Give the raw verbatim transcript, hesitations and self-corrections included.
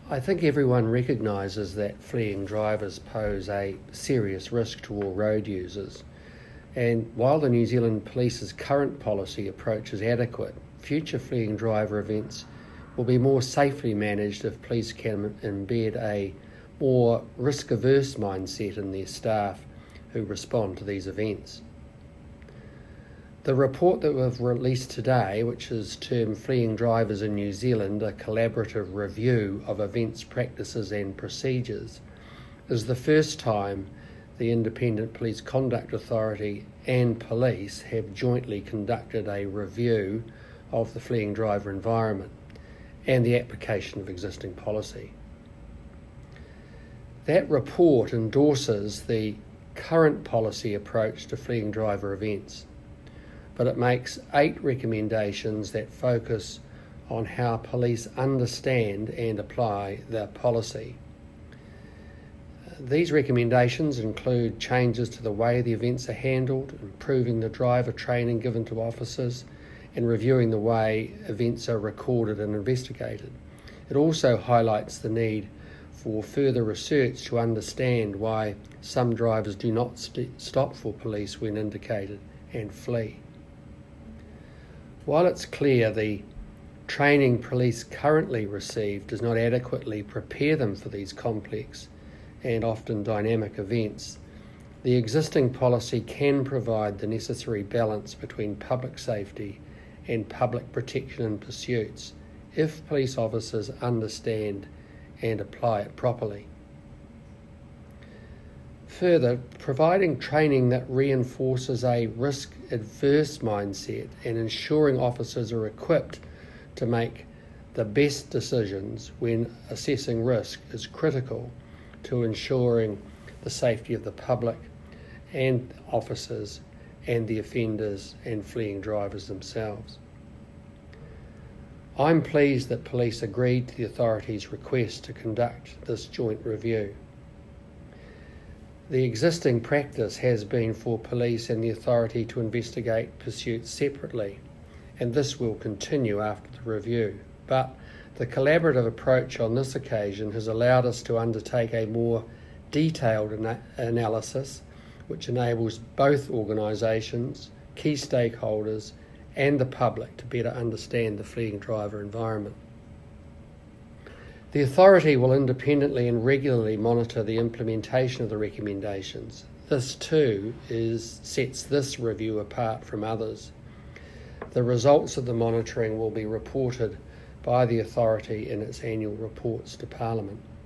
I think everyone recognises that fleeing drivers pose a serious risk to all road users, and while the New Zealand Police's current policy approach is adequate, future fleeing driver events will be more safely managed if police can embed a more risk-averse mindset in their staff who respond to these events. The report that we've released today, which is termed Fleeing Drivers in New Zealand, a collaborative review of events, practices and procedures, is the first time the Independent Police Conduct Authority and police have jointly conducted a review of the fleeing driver environment and the application of existing policy. That report endorses the current policy approach to fleeing driver events, but it makes eight recommendations that focus on how police understand and apply the policy. These recommendations include changes to the way the events are handled, improving the driver training given to officers, and reviewing the way events are recorded and investigated. It also highlights the need for further research to understand why some drivers do not st- stop for police when indicated and flee. While it's clear the training police currently receive does not adequately prepare them for these complex and often dynamic events, the existing policy can provide the necessary balance between public safety and public protection in pursuits if police officers understand and apply it properly. Further, providing training that reinforces a risk-averse mindset and ensuring officers are equipped to make the best decisions when assessing risk is critical to ensuring the safety of the public and officers and the offenders and fleeing drivers themselves. I'm pleased that police agreed to the authority's request to conduct this joint review. The existing practice has been for police and the authority to investigate pursuits separately, and this will continue after the review. But the collaborative approach on this occasion has allowed us to undertake a more detailed ana- analysis which enables both organisations, key stakeholders and the public to better understand the fleeing driver environment. The authority will independently and regularly monitor the implementation of the recommendations. This too is, sets this review apart from others. The results of the monitoring will be reported by the authority in its annual reports to Parliament.